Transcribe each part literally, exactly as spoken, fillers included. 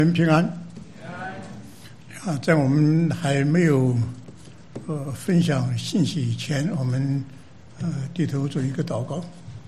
平安啊！在我们还没有呃分享信息以前，我们呃低头做一个祷告。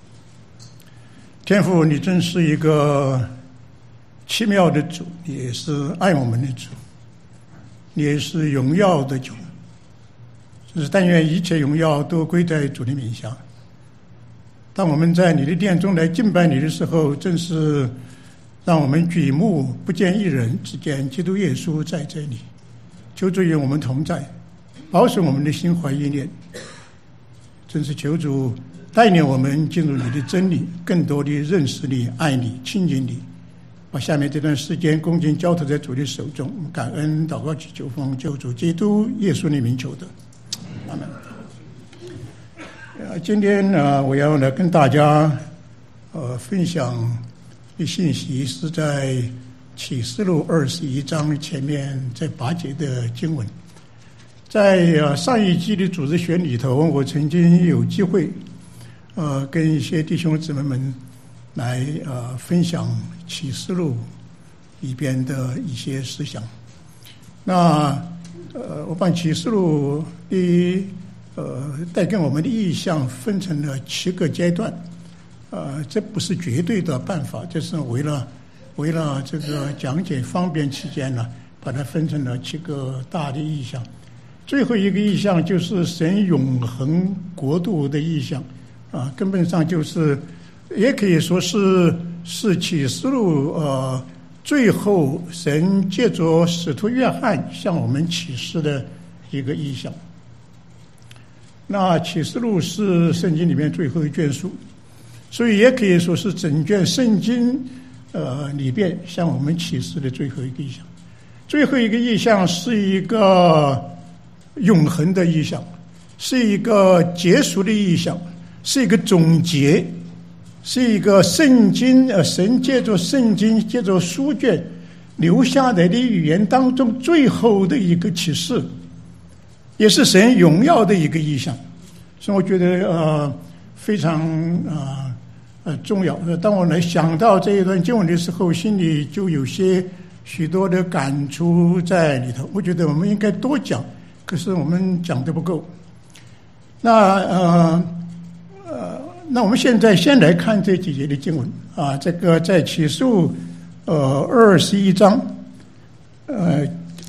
天父，你真是一个奇妙的主，你也是爱我们的主，你也是荣耀的主。就是但愿一切荣耀都归在主的名下。当我们在你的殿中来敬拜你的时候，正是让我们举目不见一人，只见基督耶稣在这里。求主与我们同在，保守我们的心怀意念。真是求主带领我们进入你的真理，更多的认识你、爱你、亲近你。把下面这段时间恭敬交托在主的手中，感恩祷告祈求奉救主基督耶稣的名求的，阿门。呃，今天呢，我要来跟大家呃分享的信息是在启示录二十一章前面这八节的经文。在呃上一季的组织学里头，我曾经有机会呃跟一些弟兄姊妹们来呃分享启示录里边的一些思想。那呃我把启示录的呃带给我们的意象分成了七个阶段。呃，这不是绝对的办法，这是为了为了这个讲解方便起见呢，把它分成了七个大的意象。最后一个意象就是神永恒国度的意象，啊，根本上就是也可以说是是启示录呃最后神借着使徒约翰向我们启示的一个意象。那启示录是圣经里面最后一卷书。所以也可以说是整卷圣经呃里边向我们启示的最后一个意象。最后一个意象是一个永恒的意象，是一个结束的意象，是一个总结，是一个圣经呃神借着圣经借着书卷留下来的语言当中最后的一个启示，也是神荣耀的一个意象。所以我觉得呃非常呃呃，重要。当我来想到这一段经文的时候，心里就有些许多的感触在里头。我觉得我们应该多讲，可是我们讲得不够。那呃呃，那我们现在先来看这几节的经文啊。这个在启示录呃二十一章呃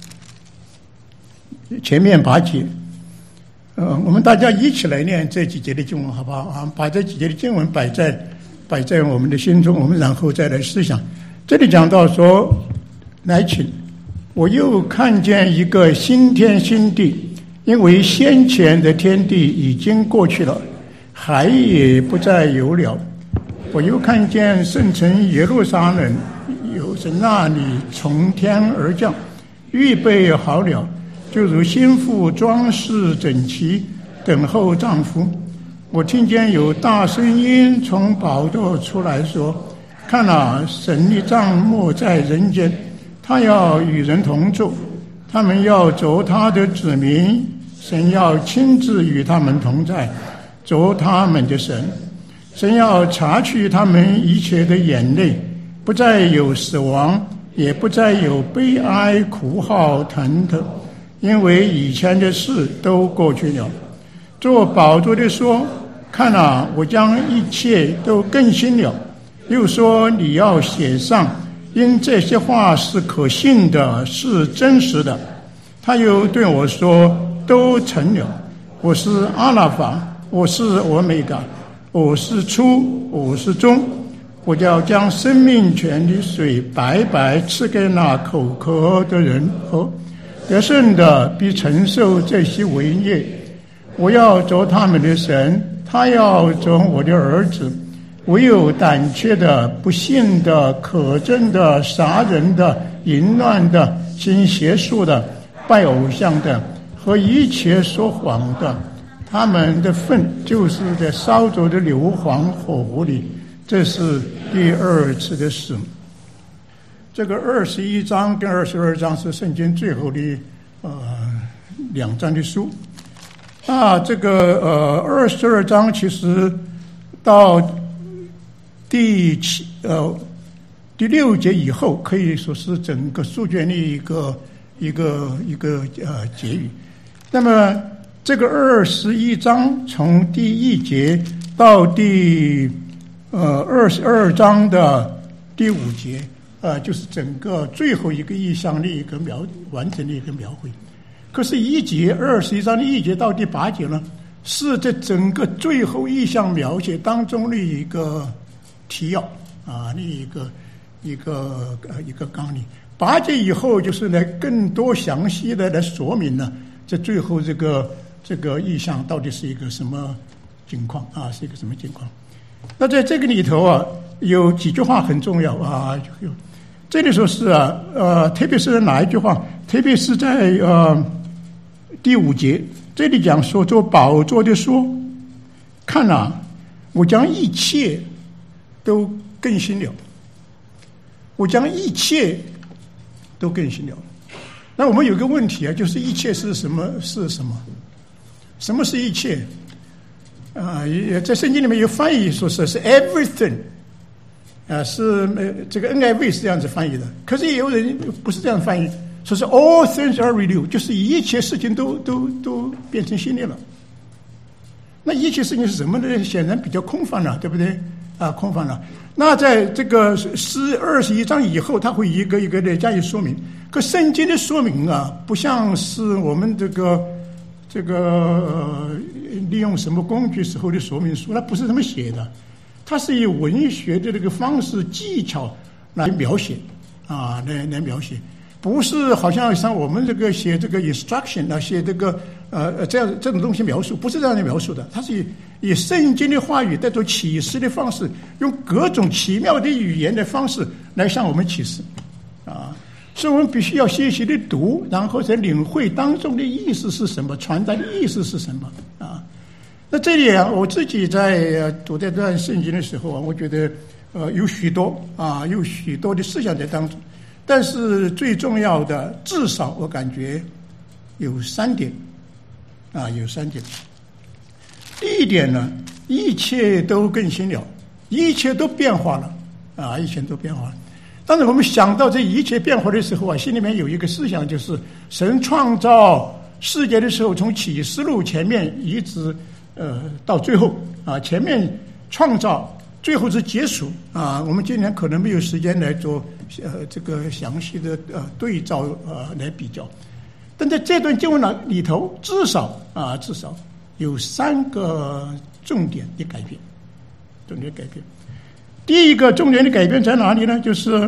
前面八节。呃，我们大家一起来念这几节的经文，好不好啊？把这几节的经文摆在摆在我们的心中，我们然后再来思想。这里讲到说，来请，我又看见一个新天新地，因为先前的天地已经过去了，海也不再有了。我又看见圣城耶路撒冷有从那里从天而降，预备好了，就如新妇装饰整齐，等候丈夫。我听见有大声音从宝座出来说，看啊，神的帐幕在人间，他要与人同住，他们要做他的子民，神要亲自与他们同在，做他们的神。神要擦去他们一切的眼泪，不再有死亡，也不再有悲哀哭号疼痛，因为以前的事都过去了。做宝座的说，看啊，我将一切都更新了。又说，你要写上，因这些话是可信的，是真实的。他又对我说，都成了。我是阿拉法，我是欧米伽，我是初，我是终。我要将生命泉的水白白赐给那口渴的人喝，得胜的必承受这些为业。我要做他们的神，他要做我的儿子。唯有胆怯的、不信的、可憎的、杀人的、淫乱的、行邪术的、拜偶像的和一切说谎的，他们的份就是在烧灼的硫磺火湖里。这是第二次的事。这个二十一章跟二十二章是圣经最后的呃两章的书。那这个呃二十二章其实到第七呃第六节以后可以说是整个书卷的一个一个一个呃结语。那么这个二十一章从第一节到第呃二十二章的第五节，呃，就是整个最后一个意象的一个描完整的一个描绘。可是，一节二十一章的一节到第八节呢，是这整个最后意象描写当中的一个提要啊，那一个一个呃一个纲领。八节以后就是来更多详细的来说明呢，这最后这个这个意象到底是一个什么情况啊，是一个什么情况？那在这个里头啊，有几句话很重要啊，有这里说是啊，呃，特别是哪一句话？特别是在呃第五节，这里讲说做宝座的说，看啊，我将一切都更新了，我将一切都更新了。那我们有个问题啊，就是一切是什么？是什么？什么是一切？啊，在圣经里面有翻译说是是 everything， 啊，是呃这个 N I V 是这样子翻译的。可是也有人不是这样翻译，说是 all things are renewed， 就是一切事情都都都变成新的了。那一切事情是什么呢？显然比较空泛了，对不对？啊，空泛了。那在这个诗二十一章以后，他会一个一个的加以说明。可圣经的说明啊，不像是我们这个这个、呃、利用什么工具时候的说明书，它不是这么写的，它是以文学的这个方式技巧来描写啊，来来描写，不是好像像我们这个写这个 instruction 啊，写这个呃这样这种东西描述，不是这样的描述的，它是以以圣经的话语带着启示的方式，用各种奇妙的语言的方式来向我们启示啊。所以我们必须要细细的读，然后再领会当中的意思是什么，传达的意思是什么啊？那这里啊，我自己在读这段圣经的时候啊，我觉得呃有许多啊，有许多的思想在当中，但是最重要的，至少我感觉有三点啊，有三点。第一点呢，一切都更新了，一切都变化了啊，一切都变化了。当然我们想到这一切变化的时候啊，心里面有一个思想，就是神创造世界的时候，从启示录前面一直呃到最后啊，前面创造，最后是结束啊。我们今年可能没有时间来做呃这个详细的呃对照呃来比较，但在这段经文里头，至少啊至少有三个重点的改变，重点改变。第一个重点的改变在哪里呢？就是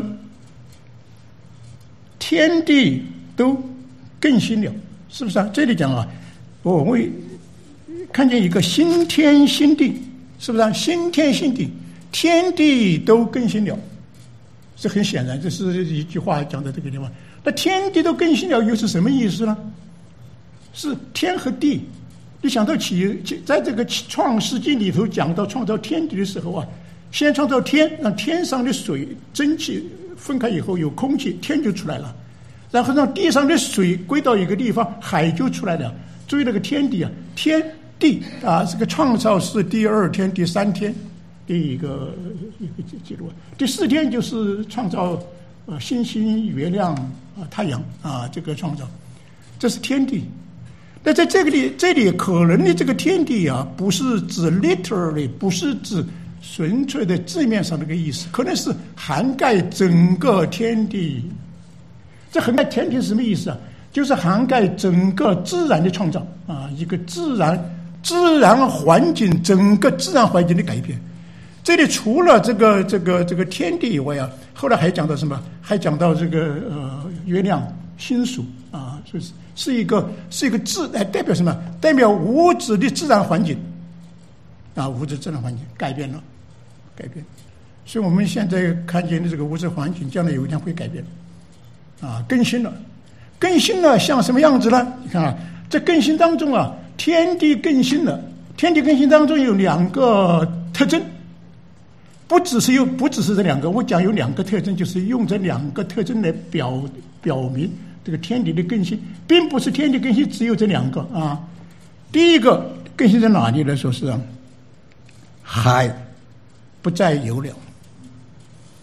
天地都更新了，是不是啊？这里讲啊，我会看见一个新天新地，是不是啊？新天新地，天地都更新了，这很显然，这是一句话讲在这个地方。那天地都更新了，又是什么意思呢？是天和地。你想到起，在这个创世纪里头讲到创造天地的时候啊，先创造天，让天上的水蒸气分开以后有空气，天就出来了，然后让地上的水归到一个地方，海就出来了。注意那个天地啊，天地啊，这个创造是第二天、第三天的一个一个记录。第四天就是创造呃星星、月亮啊、太阳啊，这个创造，这是天地。那在这个里，这里可能的这个天地啊，不是指 literally， 不是指纯粹的字面上的一个意思，可能是涵盖整个天地。这涵盖天地是什么意思啊？就是涵盖整个自然的创造啊，一个自然自然环境，整个自然环境的改变。这里除了这个这个这个天地以外啊，后来还讲到什么？还讲到这个呃月亮、星宿啊，就是是一个是一个自，代表什么？代表物质的自然环境啊，物质自然环境改变了。改变，所以我们现在看见的这个物质环境，将来有一天会改变，啊，更新了，更新了，像什么样子呢？你看啊，在更新当中啊，天地更新了，天地更新当中有两个特征，不只是有，不只是这两个，我讲有两个特征，就是用这两个特征来表表明这个天地的更新，并不是天地更新只有这两个啊。第一个更新在哪里呢？说是海不再有了，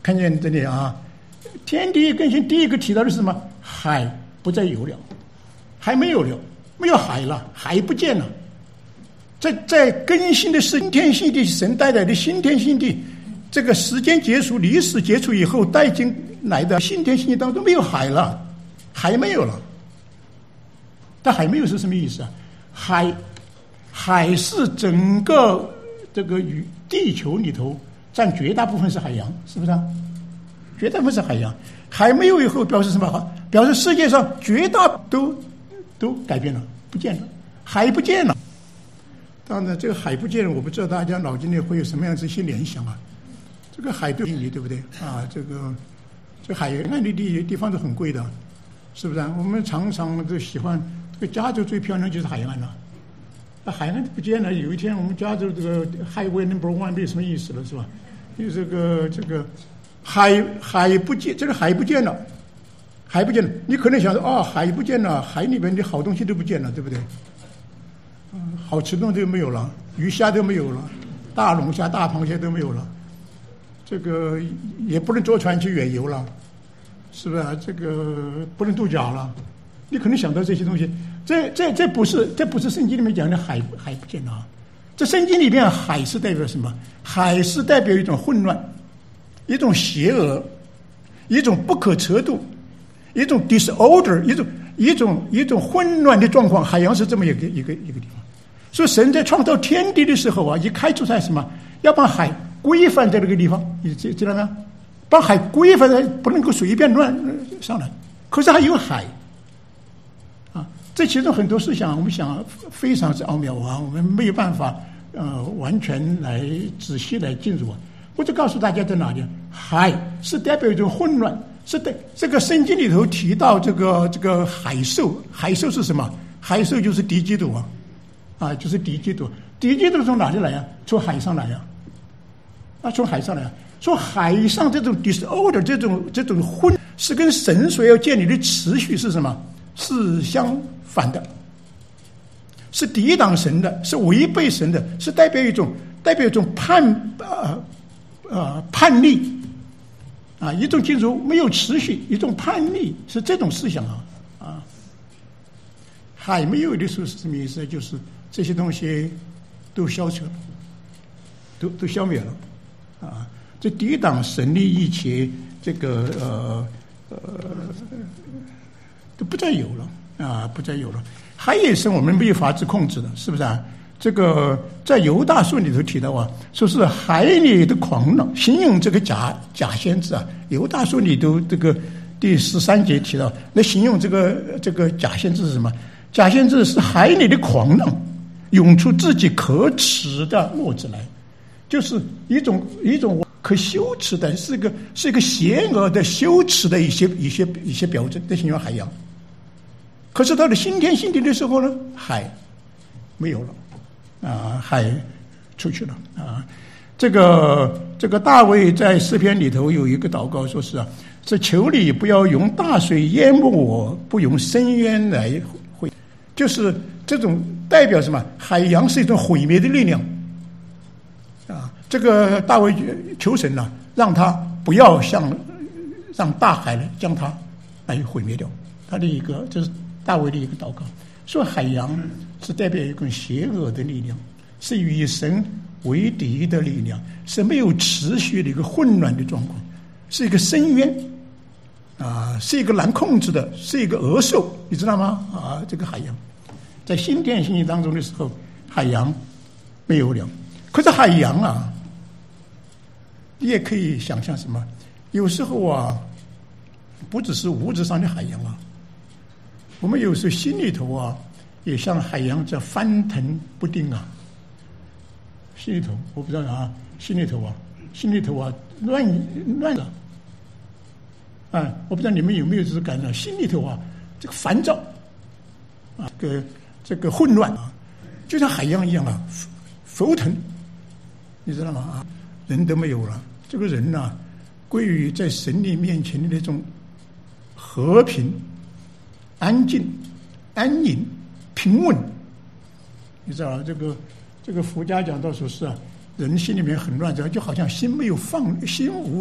看见这里啊，天地更新第一个提到的是什么？海不再有了，海没有了，没有海了，海不见了。在在更新的新天新地，神带来的新天新地，这个时间结束、历史结束以后带进来的新天新地当中没有海了，海没有了。但海没有是什么意思啊？海海是整个这个宇地球里头占绝大部分是海洋，是不是啊？绝大部分是海洋。海没有以后表示什么？表示世界上绝大都都改变了，不见了，海不见了。当然，这个海不见了，我不知道大家脑筋里会有什么样子一些联想啊？这个海对你对不对啊？这个这海岸的地地方都很贵的，是不是啊？我们常常都喜欢这个加州最漂亮就是海岸了，那海岸不见了，有一天我们加州这个 Highway Number One 没有什么意思了，是吧？因为这个这个海海不见，这个海不见了，海不见了，你可能想说哦，海不见了，海里面的好东西都不见了，对不对？嗯，好吃的东西都没有了，鱼虾都没有了，大龙虾、大螃蟹都没有了，这个也不能坐船去远游了，是不是啊？这个不能度假了，你可能想到这些东西，这这这不是这不是圣经里面讲的海海不见了啊，这圣经里面海是代表什么？海是代表一种混乱，一种邪恶，一种不可测度，一种 disorder， 一种一种一种混乱的状况。海洋是这么一个一个一个地方。所以神在创造天地的时候啊，一开出来什么？要把海规范在这个地方，你知知道吗？把海规范在，不能够随便乱上来。可是还有海啊，这其中很多思想，我们想非常之奥妙啊，我们没有办法呃完全来仔细来进入啊。我就告诉大家在哪里，海是代表一种混乱，是的。这个圣经里头提到这个这个海兽，海兽是什么？海兽就是敌基督啊。啊，就是敌基督，敌基督从哪里来呀？从海上来呀，啊，从海上来呀。从海上这种 disorder， 这种这种混，是跟神所要建立的秩序是什么？是相反的，是抵挡神的，是违背神的，是代表一种代表一种叛呃呃叛逆啊，一种进入没有秩序，一种叛逆，是这种思想啊啊。海没有的时候是什么意思？就是这些东西都消失了，都都消灭了，啊！这抵挡神的一切，这个呃呃都不再有了啊，不再有了。海也是我们没有法子控制的，是不是啊？这个在犹大书里头提到啊，说是海里的狂浪，形容这个假假先知啊。犹大书里头这个第十三节提到，那形容这个这个假先知是什么？假先知是海里的狂浪，涌出自己可耻的沫子来，就是一种一种可羞耻的，是个是一个邪恶的羞耻的一些一些一些标准，这形容海洋。可是到了新天新地的时候呢，海没有了啊，海出去了啊。这个这个大卫在诗篇里头有一个祷告，说是啊，是求你不要用大水淹没我，不用深渊来。就是这种代表什么？海洋是一种毁灭的力量啊！这个大卫求神呢、啊，让他不要像让大海来将他来毁灭掉。他的一个这是大卫的一个祷告，说海洋是代表一种邪恶的力量，是与神为敌的力量，是没有持续的一个混乱的状况，是一个深渊。啊，是一个难控制的，是一个恶兽，你知道吗？啊，这个海洋，在新天新地当中的时候，海洋没有了。可是海洋啊，你也可以想象什么？有时候啊，不只是物质上的海洋啊，我们有时候心里头啊，也像海洋这翻腾不定啊。心里头，我不知道啊，心里头啊，心里头啊，乱乱了。啊，我不知道你们有没有这种感觉，心里头啊，这个烦躁，啊，这个这个混乱啊，就像海洋一样啊，浮腾，你知道吗？啊，人都没有了，这个人呢、啊，归于在神力面前的那种和平、安静、安宁、平稳，你知道这个这个佛家讲到说是啊，人心里面很乱，就好像心没有放，心无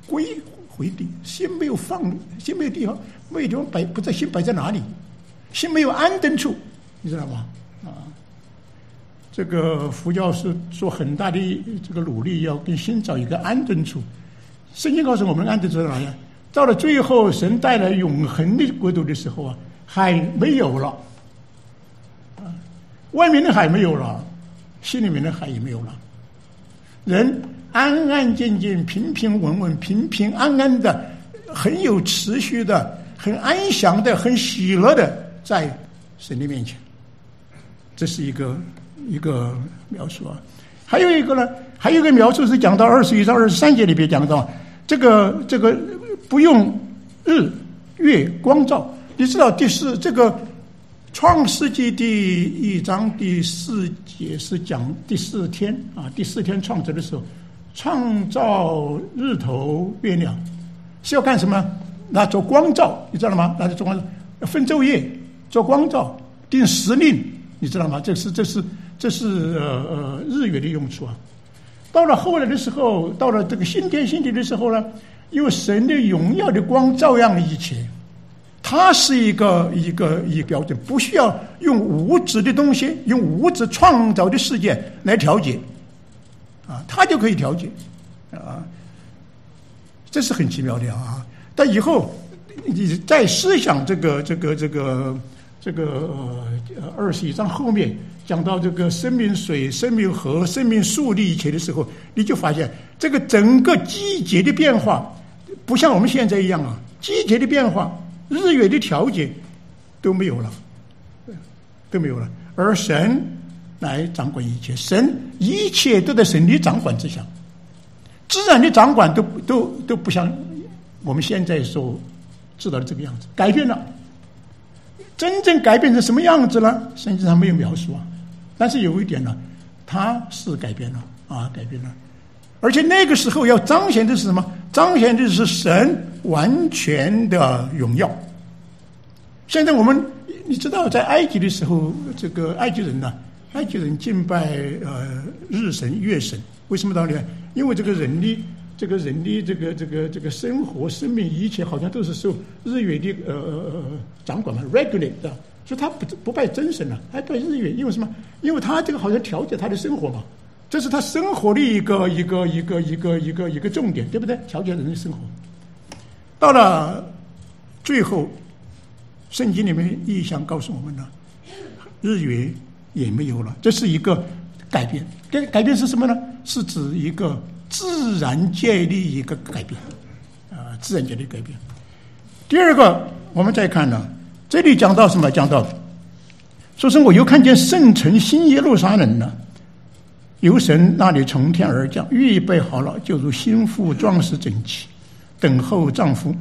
归回地，心没有放，心没有地方，没有地方摆，不知道心摆在哪里，心没有安顿处，你知道吗？啊，这个佛教是做很大的这个努力，要跟心找一个安顿处。圣经告诉我们，安顿处在哪里？到了最后，神带来永恒的国度的时候啊，海没有了，啊，外面的海没有了，心里面的海也没有了，人安安静静、平平稳稳、平平安安的，很有持续的、很安详的、很喜乐的，在神的面前。这是一个一个描述啊。还有一个呢，还有一个描述是讲到二十一章二十三节里边讲到，这个这个不用日月光照。你知道第四这个创世纪第一章第四节是讲第四天啊，第四天创造的时候，创造日头月亮是要干什么？那做光照，你知道吗？那做光照，分昼夜做光照，定时令，你知道吗？这是这是这是呃呃日月的用处啊。到了后来的时候，到了这个新天新地的时候呢，因为神的荣耀的光照亮了一切，它是一个一个一个标准，不需要用物质的东西，用物质创造的世界来调节，啊，它就可以调节，啊，这是很奇妙的啊。但以后你再思想这个这个这个这个呃二十一章后面讲到这个生命水、生命河、生命树立一切的时候，你就发现这个整个季节的变化，不像我们现在一样啊，季节的变化、日月的调节都没有了，都没有了，而神来掌管一切，神一切都在神的掌管之下，自然的掌管都都都不像我们现在所知道的这个样子，改变了。真正改变成什么样子呢？圣经上没有描述啊。但是有一点呢，它是改变了啊，改变了。而且那个时候要彰显的是什么？彰显的是神完全的荣耀。现在我们你知道，在埃及的时候，这个埃及人呢，埃及人敬拜呃日神、月神，为什么道理？因为这个人的这个人的这个这个这个生活、生命一切，好像都是受日月的呃呃掌管嘛 ，regulate 的，所以他不不拜真神了，还拜日月，因为什么？因为他这个好像调节他的生活嘛，这是他生活的一个一个一个一个一个一个重点，对不对？调节人的生活。到了最后，圣经里面意象告诉我们呢，日月也没有了，这是一个改变。改改变是什么呢？是指一个自然界的一个改变，啊，自然界的改变。第二个，我们再看呢，这里讲到什么？讲到说是我又看见圣城新耶路撒冷呢，由神那里从天而降，预备好了，就如新妇装饰整齐，等候丈夫。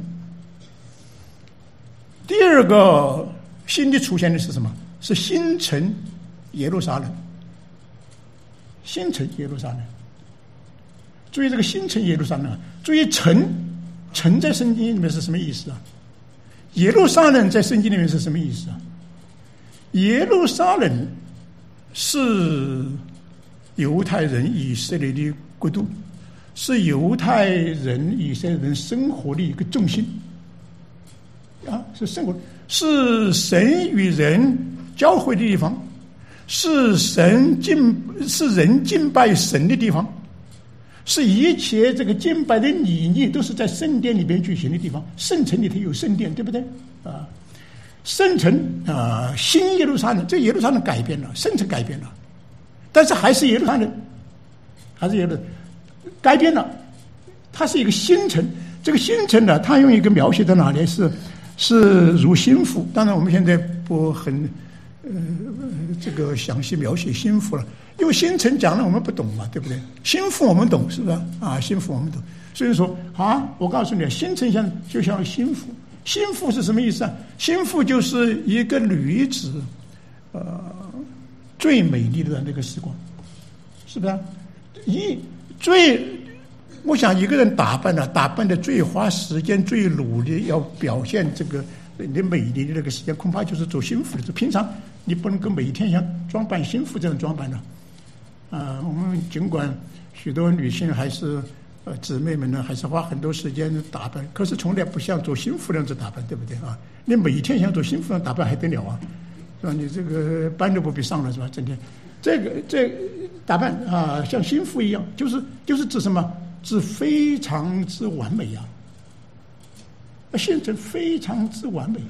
第二个新的出现的是什么？是新城耶路撒冷。新城耶路撒冷，注意这个新城耶路撒冷，注意城，城在圣经里面是什么意思啊？耶路撒冷在圣经里面是什么意思啊？耶路撒冷是犹太人以色列的国度，是犹太人以色列人生活的一个重心啊，是生活，是神与人交汇的地方，是神敬是人敬拜神的地方，是一切这个敬拜的理念都是在圣殿里边举行的地方。圣城里头有圣殿，对不对啊？圣城啊，新耶路撒冷，这耶路撒冷改变了，圣城改变了，但是还是耶路撒冷，还是耶路改变了，它是一个新城。这个新城呢，它用一个描写在哪里？是是如新妇。当然我们现在不很呃这个详细描写新妇了，因为新城讲了我们不懂嘛，对不对？新妇我们懂，是不是啊？新妇我们懂，所以说啊，我告诉你，新城像就像新妇。新妇是什么意思啊？新妇就是一个女子，呃，最美丽的那个时光，是不是啊？一最，我想一个人打扮呢、啊，打扮的最花时间、最努力，要表现这个你的美丽的那个时间，恐怕就是做新妇的。平常你不能够每天像装扮新妇这样装扮的。啊、呃，我们尽管许多女性还是呃姊妹们呢，还是花很多时间打扮，可是从来不像做新妇那样子打扮，对不对啊？你每天像做新妇那样打扮还得了啊？是吧？你这个班都不必上了，是吧？整天这个这打扮啊，像新妇一样，就是就是指什么？指非常之完美呀、啊，现成非常之完美。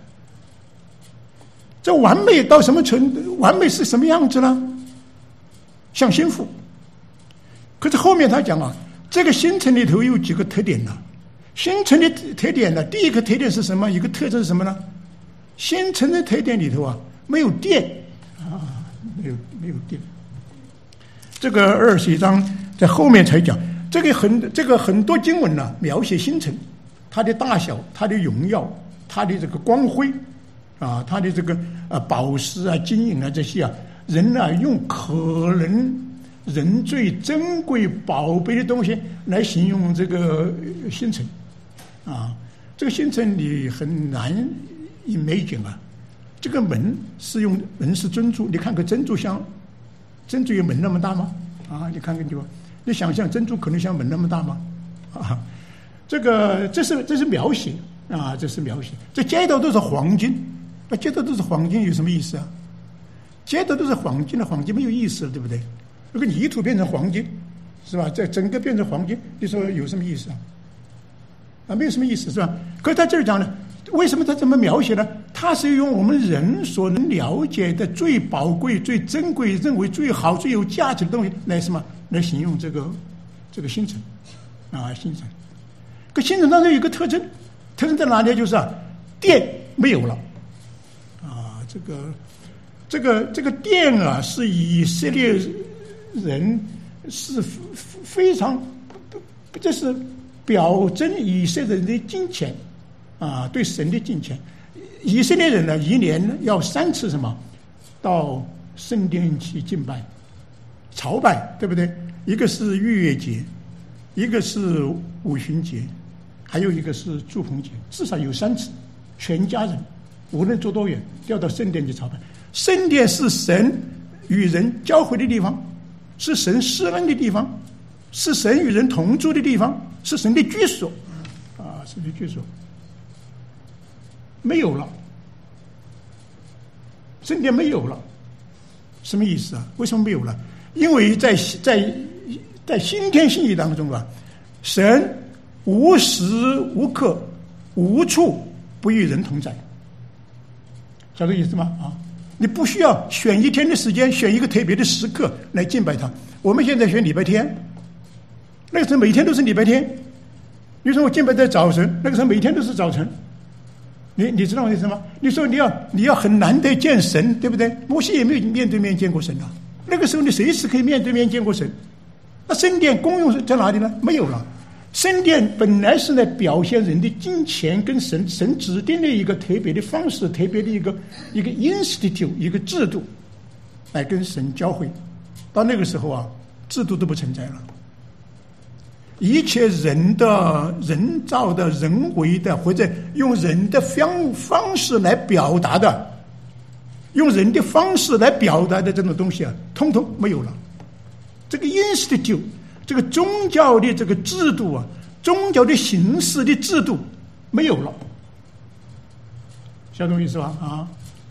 这完美到什么程度？完美是什么样子呢？像新妇。可是后面他讲啊，这个新陈里头有几个特点呢？新陈的特点呢，第一个特点是什么？一个特征是什么呢？新陈的特点里头啊，没有电啊，没有没有电。这个二十一章在后面才讲，这个很这个很多经文呢、啊，描写星辰，它的大小、它的荣耀、它的这个光辉啊，它的这个呃宝石啊、金银啊这些啊，人啊用可能人最珍贵宝贝的东西来形容这个星辰啊，这个星辰你很难imagine啊，这个门是用门是珍珠，你看个珍珠像珍珠有门那么大吗？啊，你看看就，你想象珍珠可能像门那么大吗？啊，这个这是这是描写啊，这是描写。这街道都是黄金，那街道都是黄金有什么意思啊？街道都是黄金的，黄金没有意思了，对不对？如果泥土变成黄金，是吧？这整个变成黄金，你说有什么意思啊？啊，没有什么意思，是吧？可是他这儿讲呢，为什么他这么描写呢？他是用我们人所能了解的最宝贵、最珍贵、认为最好、最有价值的东西来什么来形容这个这个星辰啊，星辰。可星辰当中有一个特征，特征在哪里？就是啊，电没有了啊，这个这个这个电啊，是以色列人是非常，这是表征以色列人的敬虔啊，对神的敬虔。以色列人呢，一年要三次什么？到圣殿去敬拜、朝拜，对不对？一个是逾越节，一个是五旬节，还有一个是祝棚节，至少有三次。全家人无论走多远，都要到圣殿去朝拜。圣殿是神与人交汇的地方，是神施恩的地方，是神与人同住的地方，是神的居所啊，神的居所。没有了，圣殿没有了，什么意思啊？为什么没有了？因为在在在新天新地当中啊，神无时无刻无处不与人同在，晓得意思吗？啊，你不需要选一天的时间，选一个特别的时刻来敬拜他。我们现在选礼拜天，那个时候每天都是礼拜天。你说我敬拜在早晨，那个时候每天都是早晨。你你知道我意思吗？你说你要你要很难得见神，对不对？摩西也没有面对面见过神啊。那个时候你随时可以面对面见过神。那圣殿功用在哪里呢？没有了。圣殿本来是来表现人的敬虔跟神神指定的一个特别的方式，特别的一个一个 institute 一个制度，来跟神交汇。到那个时候啊，制度都不存在了。一切人的人造的人为的或者用人的方方式来表达的，用人的方式来表达的这种东西啊，通通没有了。这个 institute 这个宗教的这个制度啊，宗教的形式的制度没有了，晓得我意思吧？啊，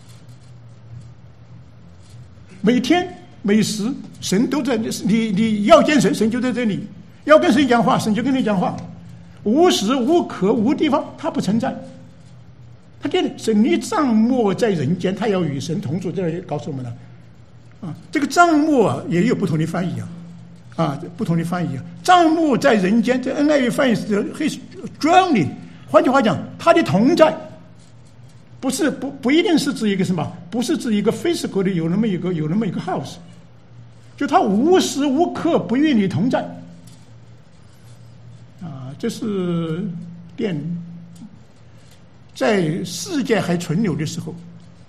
每天每时神都在，你你要见神，神就在这里。要跟谁讲话，神就跟你讲话，无时无刻无地方，他不存在。他跟神的帐幕在人间，他要与神同住，这告诉我们了。啊，这个帐幕啊也有不同的翻译啊，啊，不同的翻译啊。帐幕在人间，这 N I V 翻译是 His dwelling， 换句话讲，他的同在，不是不不一定是指一个什么，不是指一个 physical 的有那么一个有那么一个 house， 就他无时无刻不与你同在。这是电，在世界还存留的时候，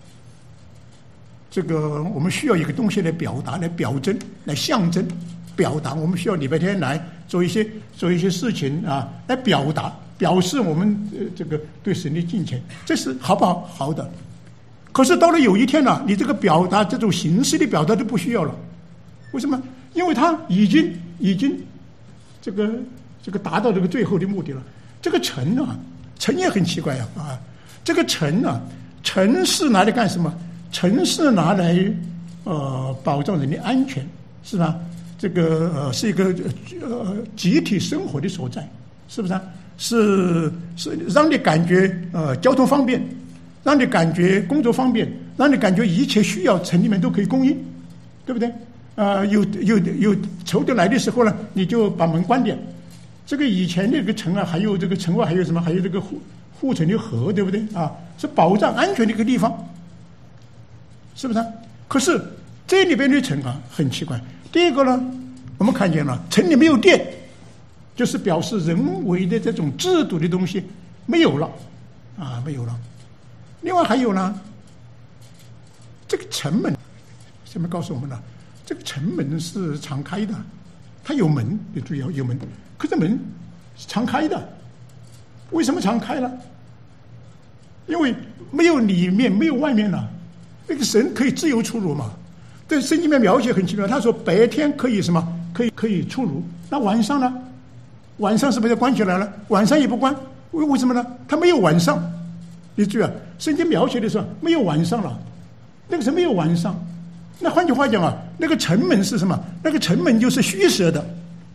这个我们需要一个东西来表达、来表征、来象征、表达。我们需要礼拜天来做一些做一些事情啊，来表达、表示我们呃这个对神的敬虔，这是好不好？好的。可是到了有一天呢、啊，你这个表达这种形式的表达都不需要了，为什么？因为它已经已经这个。 这个达到这个最后的目的了。这个城啊，城也很奇怪呀啊，这个城啊，城是拿来干什么？城是拿来呃保障人的安全，是吧？这个呃是一个呃集体生活的所在，是不是啊？是是让你感觉呃交通方便，让你感觉工作方便，让你感觉一切需要城里面都可以供应，对不对？啊、呃，有有有仇敌来的时候呢，你就把门关掉。这个以前那个城啊，还有这个城外还有什么？还有这个护护城的河，对不对啊？是保障安全的一个地方，是不是啊？可是这里边的城啊，很奇怪。第一个呢，我们看见了城里没有电，就是表示人为的这种制度的东西没有了啊，没有了。另外还有呢，这个城门，下面告诉我们了，这个城门是常开的，它有门，你注意啊，有门，可是门是常开的，为什么常开了？因为没有里面，没有外面了，那个神可以自由出入嘛。对圣经里面描写很奇妙，他说白天可以什么？可以可以出入，那晚上呢？晚上是不是要关起来了？晚上也不关，为为什么呢？他没有晚上。你注意啊，圣经描写的时候没有晚上了，那个是没有晚上。那换句话讲啊，那个城门是什么？那个城门就是虚设的，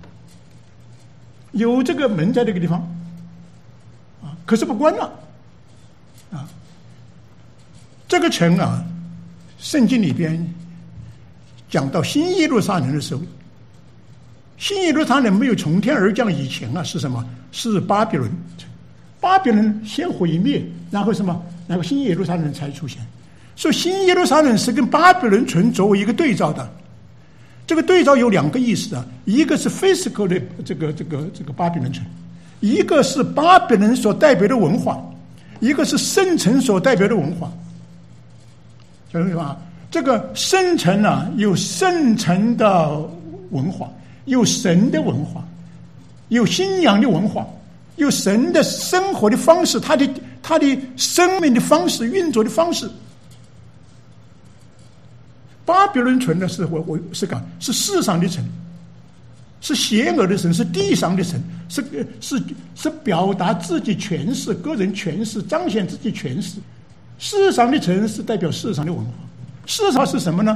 有这个门在这个地方啊，可是不关了啊。这个城啊，圣经里边讲到新耶路撒冷的时候，新耶路撒冷没有从天而降以前啊，是什么？是巴比伦。巴比伦先毁灭，然后什么？然后新耶路撒冷才出现。所以新耶路撒冷是跟巴比伦城作为一个对照的。这个对照有两个意思啊，一个是 physical 的这个这个这个巴比伦城，一个是巴比伦所代表的文化，一个是圣城所代表的文化。晓得没有啊？这个圣城啊，有圣城的文化，有神的文化，有信仰的文化，有神的生活的方式，他的他的生命的方式，运作的方式。巴比伦城呢，是我我是讲是世上的城，是邪恶的神，是地上的神，是是是表达自己权势、个人权势、彰显自己权势。世上的城是代表世上的文化。世上是什么呢？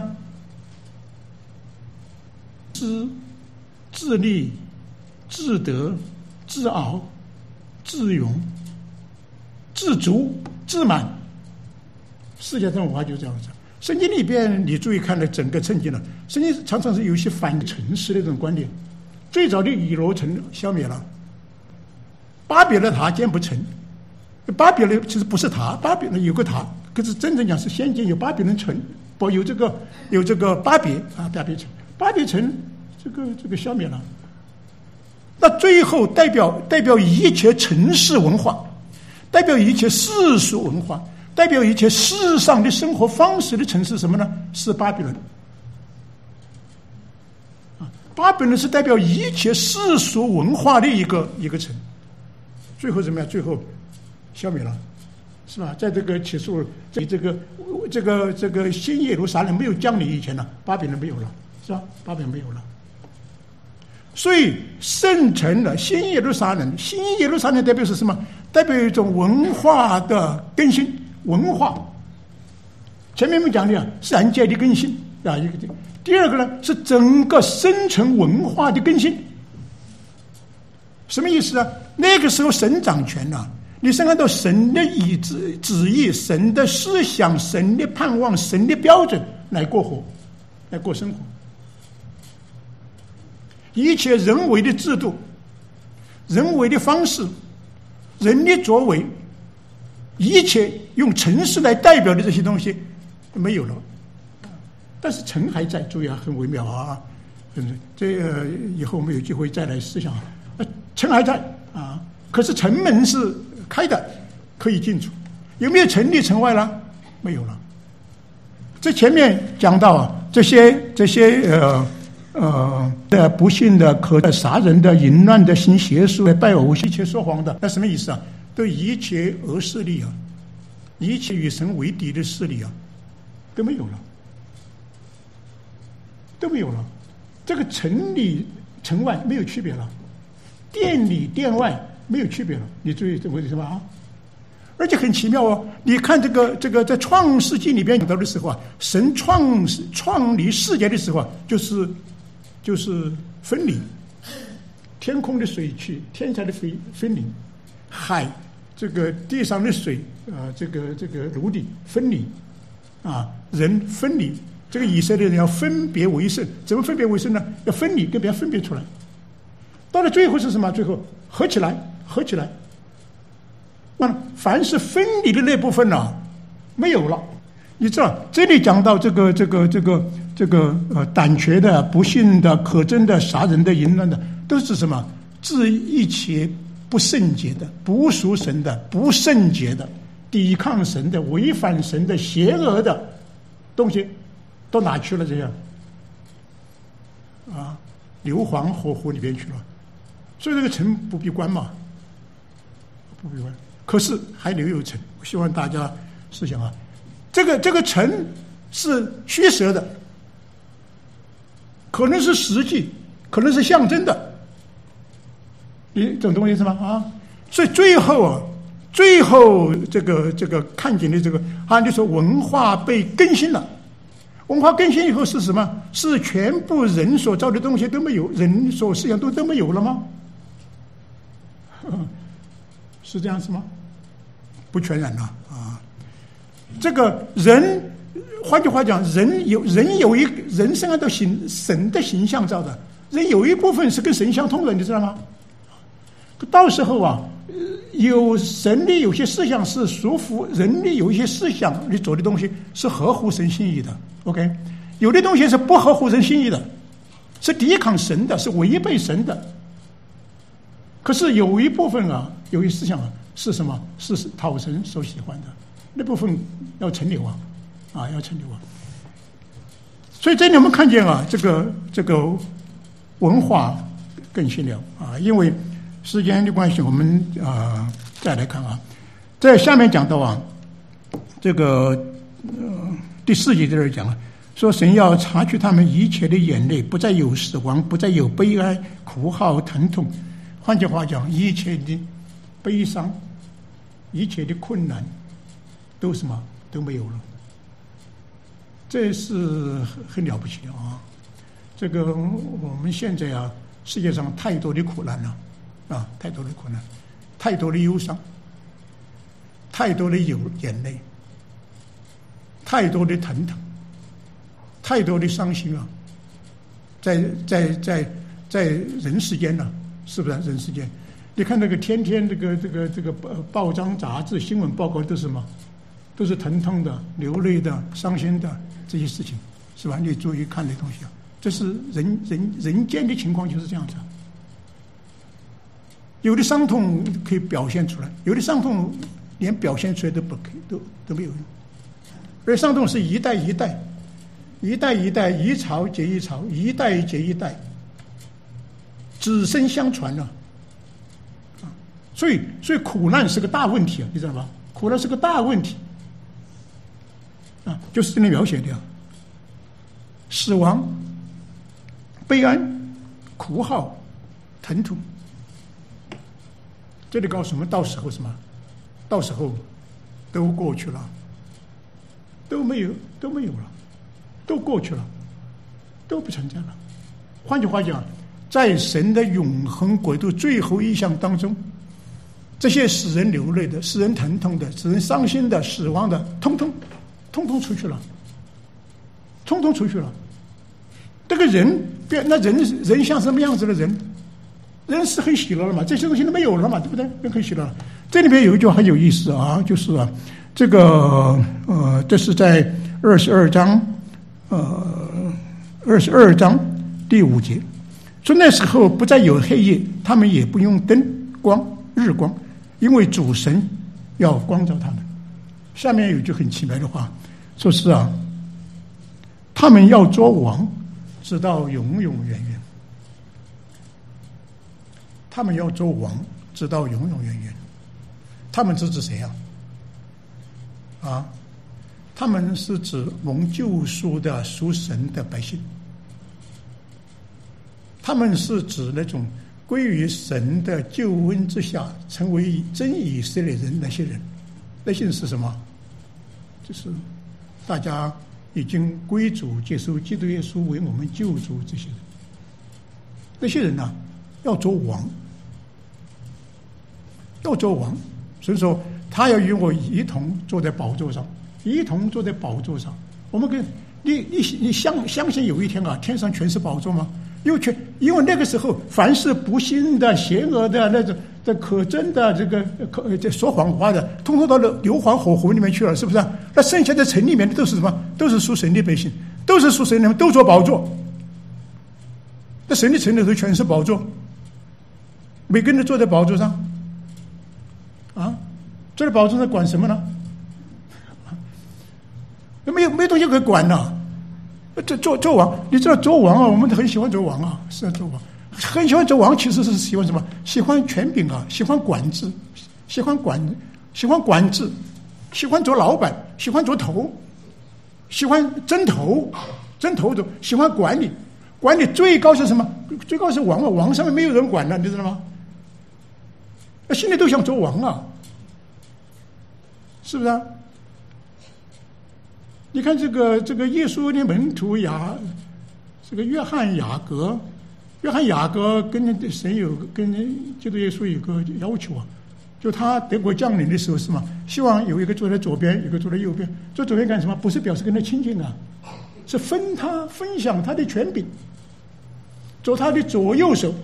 自自立、自得、自傲、自勇、自足、自满。世界上文化就这样子。圣经里边，你注意看了整个圣经了，圣经常常是有一些反城市的这种观点。最早的以罗城消灭了，巴比伦塔建不成。巴比伦其实不是塔，巴比伦有个塔，可是真正讲是先建有巴比伦城，不有这个有这个巴别啊，巴别城，巴别城这个这个消灭了。那最后代表代表一切城市文化，代表一切世俗文化，代表一切世上的生活方式的城市什么呢？是巴比伦。啊，巴比伦是代表一切世俗文化的一个一个城。最后怎么样？最后消灭了，是吧？在这个起诉，在这个这个这个新耶路撒冷没有降临以前呢，巴比伦没有了，是吧？巴比伦没有了。所以圣城的新耶路撒冷，新耶路撒冷代表是什么？代表一种文化的更新，文化。前面我们讲的是人界的更新啊，一个这个。第二个呢是整个深层文化的更新。什么意思啊？那个时候神掌权了、啊。你是按照神的意志、旨意、神的思想、神的盼望、神的标准来过活，来过生活。一切人为的制度、人为的方式、人的作为，一切用城市来代表的这些东西没有了。但是城还在，注意啊，很微妙啊。这个以后我们有机会再来思想。呃，城还在啊，可是城门是开的，可以进出。有没有城里城外了？没有了。这前面讲到啊，这些这些呃呃的不幸的、可杀人的、淫乱的、行邪术的、拜偶像、一切说谎的，那什么意思啊？对一切恶势力啊，一切与神为敌的势力啊，都没有了，都没有了。这个城里城外没有区别了。 殿里殿外没有区别了。你注意这为什么啊？而且很奇妙哦，你看这个这个在创世纪里边讲到的时候啊，神创创立世界的时候啊，就是就是分离，天空的水汽，天下的分分离，海这个地上的水啊、呃，这个这个陆地分离啊，人分离。这个以色列人要分别为圣，怎么分别为圣呢？要分离，跟别人分别出来。到了最后是什么？最后合起来，合起来。那凡是分离的那部分呢、啊，没有了。你知道，这里讲到这个这个这个这个呃胆怯的、不信的、可憎的、杀人的、淫乱的，都是什么？治一切不圣洁的、不属神的、不圣洁的、抵抗神的、违反神的、邪恶的东西，都哪去了？这样啊，硫磺火湖里边去了。所以这个城不必关嘛，不必关。可是还留有城，我希望大家思想啊，这个这个城是虚设的，可能是实际，可能是象征的，你懂懂我意思吗？啊，所以最后啊，最后这个这个看见的这个啊，就说文化被更新了，文化更新以后是什么？是全部人所造的东西都没有，人所思想都都没有了吗？是这样子吗？不全然了啊！这个人，换句话讲，人有人有一人是按照形神的形象造的，人有一部分是跟神相通的，你知道吗？到时候啊，有神的有些思想是束缚人的，有一些思想你做的东西是合乎神心意的 ，OK？ 有的东西是不合乎神心意的，是抵抗神的，是违背神的。可是有一部分啊，有一思想啊，是什么？是讨神所喜欢的那部分要存留啊，啊，要存留啊。所以这里我们看见啊，这个这个文化更新了啊，因为时间的关系，我们啊再来看啊，在下面讲到啊，这个呃第四节在这儿讲了，说神要擦去他们一切的眼泪，不再有死亡，不再有悲哀、哭号、疼痛。换句话讲，一切的悲伤、一切的困难，都什么都没有了。这是很了不起的啊！这个我们现在啊，世界上太多的苦难了啊，太多的苦难，太多的忧伤，太多的有眼泪，太多的疼疼，太多的伤心啊！在在在在人世间呢、啊。是不是人世间？你看那个天天这个这个这个报章杂志新闻报告都是什么？都是疼痛的、流泪的、伤心的这些事情，是吧？你注意看这东西啊，这是人人人间的情况就是这样子。有的伤痛可以表现出来，有的伤痛连表现出来都不可以，都都没有用。而伤痛是一代一代、一代一代、一朝接一朝、一代接一代。子孙相传了、啊，所以所以苦难是个大问题啊，你知道吗？苦难是个大问题啊，就是这里描写的、啊、死亡、悲哀、哭号、疼痛。这里告诉我们，到时候什么？到时候都过去了，都没有都没有了，都过去了，都不存在了。换句话讲。在神的永恒国度最后一项当中，这些使人流泪的、使人疼痛的、使人伤心的、死亡的，通通通通出去了，通通出去了。这个人变，那人人像什么样子的人？人是很喜乐了嘛，这些东西都没有了嘛，对不对？人很喜乐了。这里面有一句很有意思啊，就是啊，这个呃，这是在二十二章，呃，二十二章第五节。说那时候不再有黑夜，他们也不用灯光、日光，因为主神要光照他们。下面有一句很奇妙的话，说是啊，他们要做王，直到永永远远。他们要做王，直到永永远远。他们是指谁啊？啊，他们是指蒙救赎的属神的百姓。他们是指那种归于神的救恩之下，成为真以色列人。那些人，那些人是什么？就是大家已经归主接受基督耶稣为我们救主这些人。那些人呢、啊，要做王，要做王。所以说，他要与我一同坐在宝座上，一同坐在宝座上。我们跟你你你相相信有一天啊，天上全是宝座吗？因为全因为那个时候，凡是不信的、邪恶的、那种的可憎的、这个可这说谎话的，通通到了硫磺火湖里面去了，是不是、啊？那剩下的城里面的都是什么？都是属神的百姓，都是属神的，都做宝座。那神的城里头全是宝座，每个人都坐在宝座上，啊，坐在宝座上管什么呢？没有没有东西可以管呐。这做做王，你知道做王啊，我们很喜欢做王啊，是啊，做王很喜欢做王，其实是喜欢什么？喜欢权柄啊，喜欢管制，喜欢管，喜欢管制，喜欢做老板，喜欢做头，喜欢争头，争头头，喜欢管理，管理最高是什么？最高是王啊，王上面没有人管了，你知道吗？那现在都想做王啊，是不是啊？你看这个这个耶稣的门徒雅，这个约翰雅各，约翰雅各跟神有跟基督耶稣有个要求啊，就他德国降临的时候是吗？希望有一个坐在左边，有一个坐在右边。坐左边干什么？不是表示跟他亲近啊，是分他分享他的权柄，做他的左右手，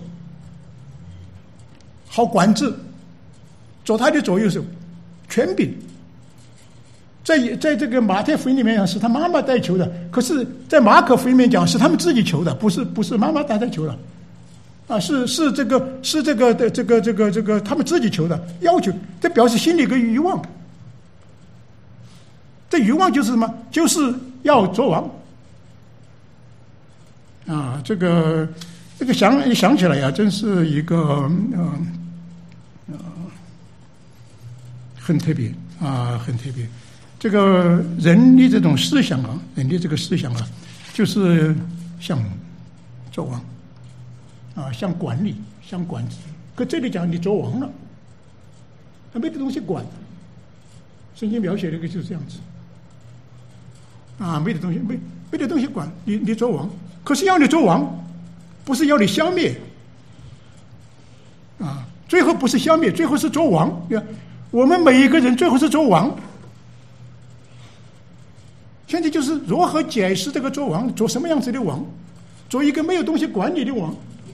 好管制，做他的左右手，权柄。在在这个马太福音里面讲是他妈妈带球的，可是，在马可福音里面讲是他们自己求的，不是不是妈妈带带球的，啊，是是这个是这个的这个这个这个他们自己求的要求，这表示心里有个欲望，这欲望就是什么？就是要做王，啊，这个这个想一想起来呀，真是一个嗯呃很特别啊，很特别。这个人的这种思想啊，人的这个思想啊，就是像做王啊，像管理，像管制。可这里讲你做王了，他没得东西管。圣经描写这个就是这样子啊，没得东西，没没得东西管你，你做王。可是要你做王，不是要你消灭啊，最后不是消灭，最后是做王。我们每一个人最后是做王。现在就是如何解释这个做王，做什么样子的王，做一个没有东西管理的王，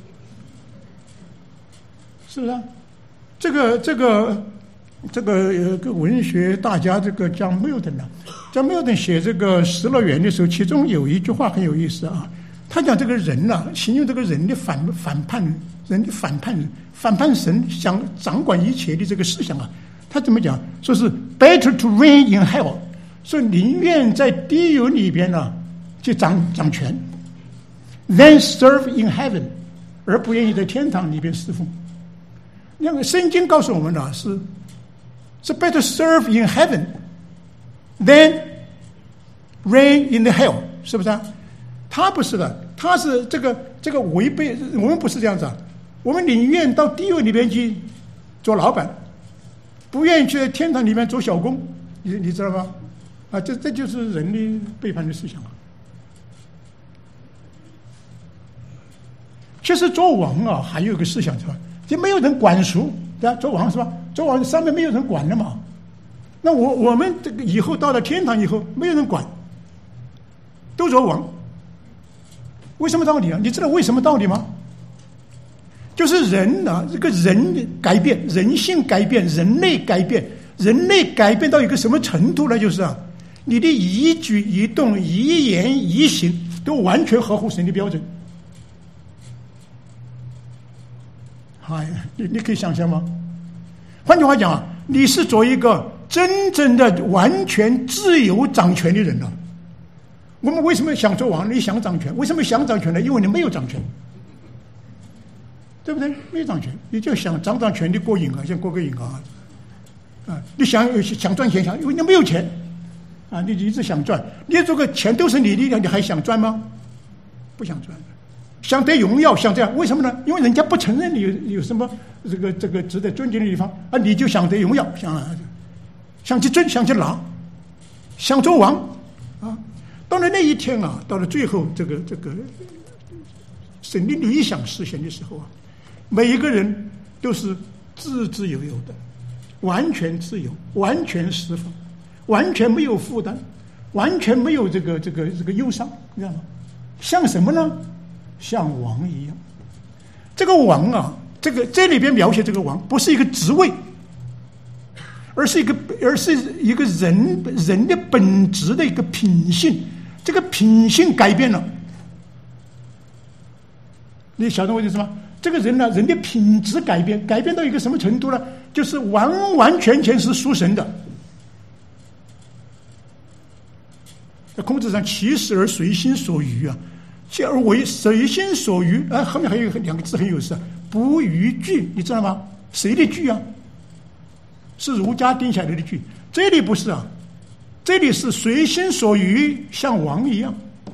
是不是啊？这个这个这个有个文学大家，这个叫缪顿啊，叫缪顿写这个《失乐园》的时候，其中有一句话很有意思啊。他讲这个人呐、啊，形容这个人的反反叛，人的反叛，反叛神想掌管一切的这个思想啊。他怎么讲？说是 better to reign in hell。所以宁愿在地狱里边呢，去掌掌权 ，then serve in heaven， 而不愿意在天堂里边侍奉。那个圣经告诉我们的是，是 better serve in heaven than reign in the hell， 是不是啊？他不是的，他是这个这个违背，我们不是这样子啊，我们宁愿到地狱里边去做老板，不愿意去天堂里面做小工，你你知道吗？啊，这这就是人的背叛的思想啊！其实做王啊，还有一个思想是吧？就没有人管束，对吧？做王是吧？做王上面没有人管的嘛。那我我们这个以后到了天堂以后，没有人管，都做王。为什么道理啊？你知道为什么道理吗？就是人啊，这个人改变，人性改变，人类改变，人类改变到一个什么程度呢？就是啊。你的一举一动、一言一行都完全合乎神的标准。哎，你你可以想象吗？换句话讲啊，你是做一个真正的完全自由掌权的人了。我们为什么想做王？你想掌权？为什么想掌权呢？因为你没有掌权，对不对？没有掌权，你就想掌掌权的过瘾啊，想过个瘾啊。啊，你想想赚钱，想因为你没有钱。啊，你一直想赚，你这个钱都是你的，你还想赚吗？不想赚， 想得荣耀，想这样，为什么呢？因为人家不承认你有有什么这个这个值得尊敬的地方啊，你就想得荣耀，想想去尊，想去拿，想做王啊。到了那一天啊，到了最后这个这个神的理想实现的时候啊，每一个人都是自自由由的，完全自由，完全释放，完全没有负担，完全没有这个这个这个忧伤，你知道吗？像什么呢？像王一样。这个王啊，这个这里边描写这个王不是一个职位，而是一个而是一个人人的本质的一个品性。这个品性改变了，你晓得我意思吗？这个人呢，人的品质改变，改变到一个什么程度呢？就是完完全全是属神的。在孔子上，其实而随心所欲啊，其而为随心所欲啊。后面还有两个字很有意思，不逾矩，你知道吗？谁的矩啊？是儒家定下来的矩，这里不是啊。这里是随心所欲，像王一样，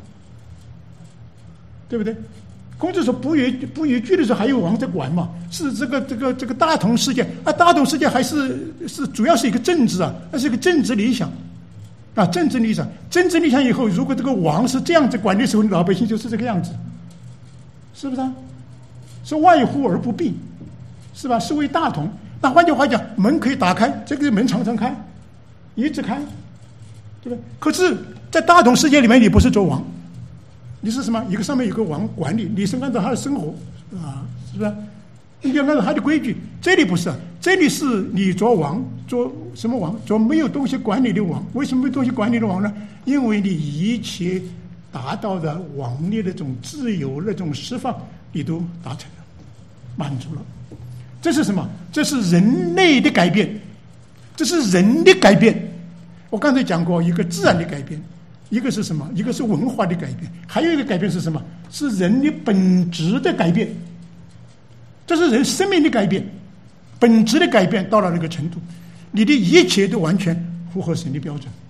对不对？孔子说不逾不逾矩的时候，还有王在管嘛？是这个这个这个大同世界啊，大同世界还是是主要是一个政治啊，那是一个政治理想啊，政治理想，政治理想以后，如果这个王是这样子管的时候，老百姓就是这个样子，是不是啊？是外乎而不闭，是吧？是为大同。那换句话讲，门可以打开，这个门常常开，一直开。对不对？可是，在大同世界里面，你不是做王，你是什么？一个上面有个王管理，你是按照他的生活啊，是不是？你要按照他的规矩。这里不是，这里是你做王，做什么王？做没有东西管理的王。为什么没有东西管理的王呢？因为你一切达到的王的那种自由、那种释放，你都达成了，满足了。这是什么？这是人类的改变，这是人的改变。我刚才讲过，一个自然的改变，一个是什么？一个是文化的改变，还有一个改变是什么？是人的本质的改变。这是人生命的改变，本质的改变到了那个程度，你的一切都完全符合神的标准，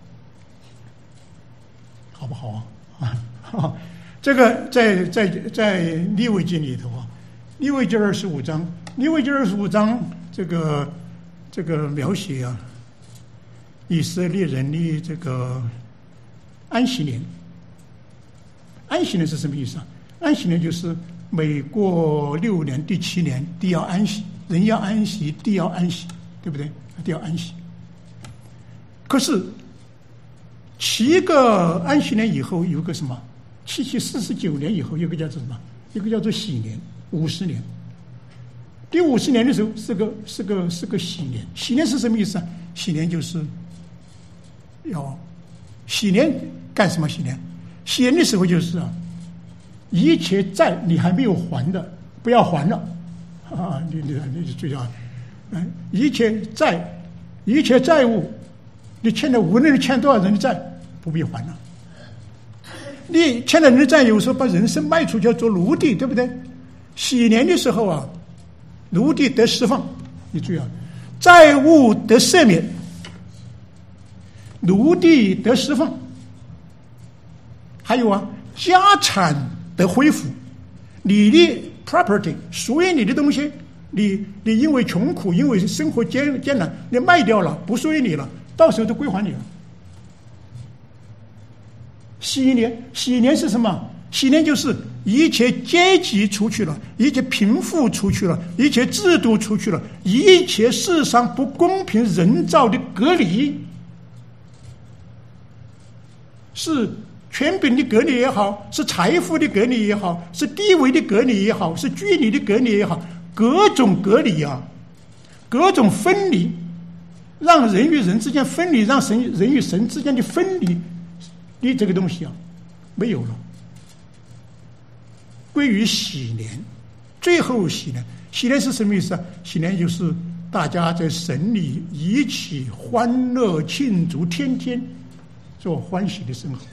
好不好啊？啊，这个在在在利未记里头啊，利未记二十五章，利未记二十五章这个这个描写啊。以色列人的这个安息年，安息年是什么意思啊？安息年就是每过六年第七年地要安息，人要安息，地要安息，对不对？地要安息。可是七个安息年以后有个什么？七七四十九年以后有个叫做什么？一个叫做喜年，五十年。第五十年的时候是个是个是个喜年，喜年是什么意思啊？喜年就是要喜年干什么？喜年，喜年的时候就是啊，一切债你还没有还的，不要还了啊！你你你注意啊，嗯，一切债，一切债务，你欠的无论你欠多少人的债，不必还了。你欠了人的债，有时候把人生卖出去要做奴隶，对不对？喜年的时候啊，奴隶得释放，你注意啊，债务得赦免。奴隶得释放，还有啊，家产得恢复。你的 property 属于你的东西，你你因为穷苦，因为生活艰艰难，你卖掉了，不属于你了，到时候都归还你了。喜年，喜年是什么？喜年就是一切阶级出去了，一切贫富出去了，一切制度出去了，一切世上不公平人造的隔离。是权柄的隔离也好，是财富的隔离也好，是地位的隔离也好，是距离的隔离也好，各种隔离啊，各种分离，让人与人之间分离，让神人与神之间的分离的这个东西啊，没有了，归于喜年。最后喜年，喜年是什么意思啊？喜年就是大家在神里一起欢乐庆祝，天天做欢喜的生活。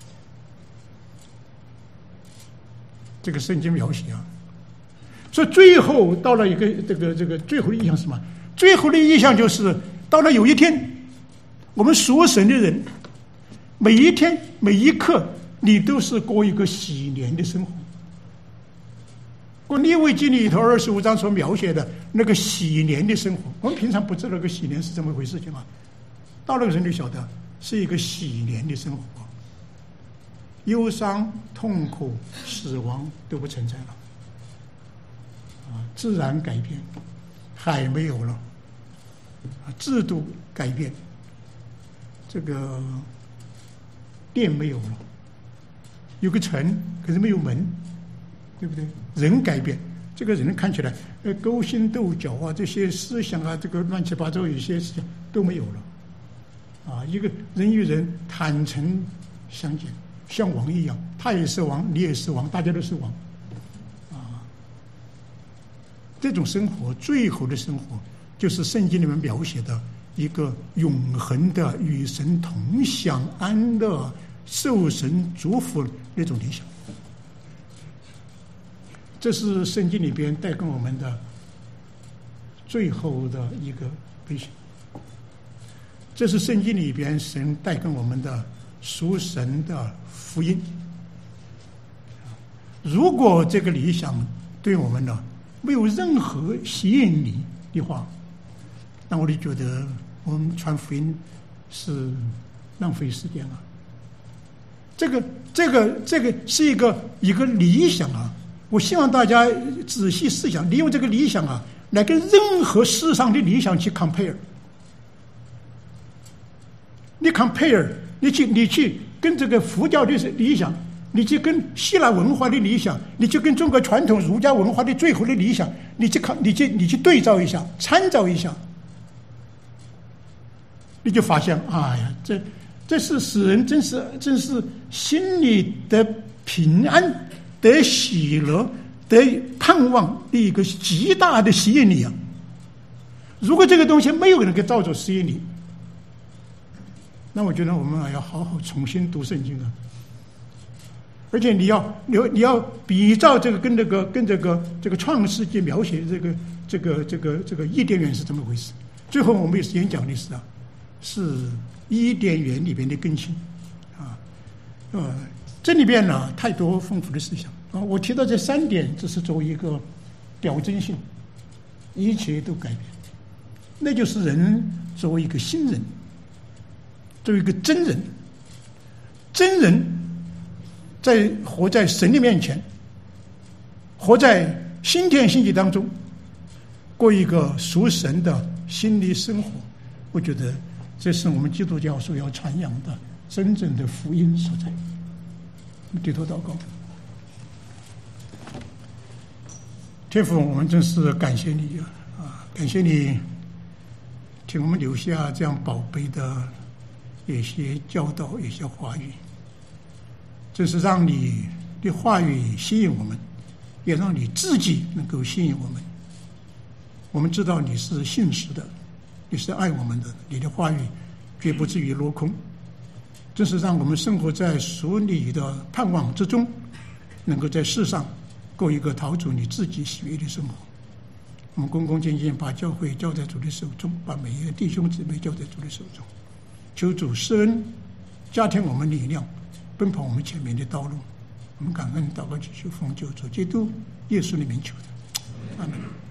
这个圣经描写啊，所以最后到了一个这个这个最后的意象是什么？最后的意象就是到了有一天，我们属神的人，每一天每一刻，你都是过一个喜年的生活。 过利未记里头二十五章所描写的那个喜年的生活，我们平常不知道那个喜年是这么回事情吗？到那个人就晓得是一个喜年的生活，忧伤、痛苦、死亡都不存在了，啊，自然改变，海没有了，啊，制度改变，这个电没有了，有个城可是没有门，对不对？人改变，这个人看起来呃勾心斗角啊，这些思想啊，这个乱七八糟有些事情都没有了，啊，一个人与人坦诚相见，像王一样，他也是王，你也是王，大家都是王，啊，这种生活最后的生活，就是圣经里面描写的一个永恒的与神同享安乐、受神祝福那种理想。这是圣经里边带给我们的最后的一个悲喜，这是圣经里边神带给我们的属神的福音。如果这个理想对我们呢没有任何吸引力的话，那我就觉得我们传福音是浪费时间啊。这个这个这个是一个一个理想啊，我希望大家仔细思想，利用这个理想啊，来跟任何世上的理想去 compare。你 compare， 你去你去跟这个佛教的理想，你去跟希腊文化的理想，你去跟中国传统儒家文化的最后的理想，你去看，你去你去对照一下，参照一下，你就发现，哎呀，这这是使人真是真是心里的平安、得喜乐、得盼望的一个极大的吸引力啊！如果这个东西没有人给造作吸引力，那我觉得我们还要好好重新读圣经啊！而且你要你要你要比照这个跟这个跟这个这个创世纪描写这个这个这个这个伊甸园是怎么回事？最后我们有时间讲的是啊，是伊甸园里边的更新啊，呃，这里边呢太多丰富的思想啊！我提到这三点，只是作为一个表征性，一切都改变，那就是人作为一个新人。作为一个真人，真人在活在神的面前，活在新天新地当中，过一个属神的心理生活，我觉得这是我们基督教所要传扬的真正的福音所在。我们低头祷告。天父，我们真是感谢你啊！感谢你请我们留下这样宝贝的有些教导，有些话语，真是让你的话语吸引我们，也让你自己能够吸引我们。我们知道你是信实的，你是爱我们的，你的话语绝不至于落空。真是让我们生活在属你的盼望之中，能够在世上过一个讨主你自己喜悦的生活。我们恭恭敬敬把教会交在主的手中，把每一个弟兄姊妹交在主的手中。求主施恩，加添我们力量，奔跑我们前面的道路。我们感恩祷告祈求奉救主基督耶稣的名求的，阿门。